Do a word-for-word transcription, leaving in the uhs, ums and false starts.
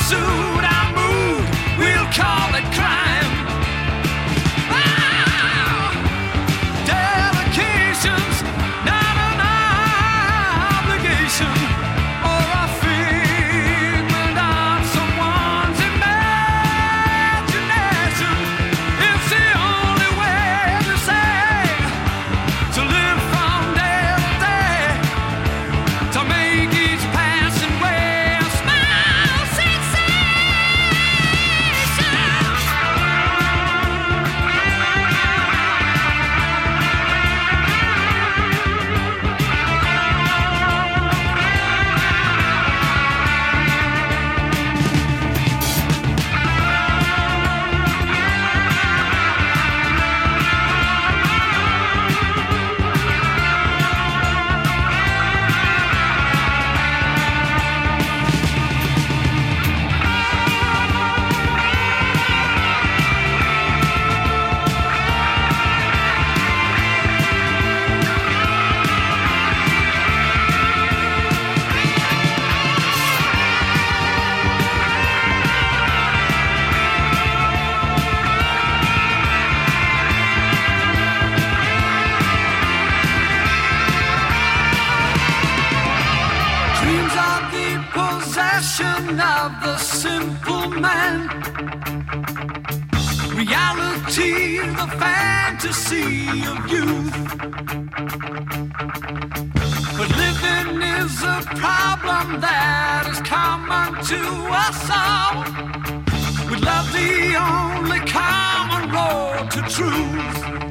suit our mood, we'll call it crime. Ah, dedication's not an obligation or a figment of someone's imagination. It's the only way to say, to live from day to day, to make each passing way a smile sensation. Dreams are the possession of the simple man. Reality, the fantasy of youth. But living is a problem that is common to us all. With love the only common road to truth.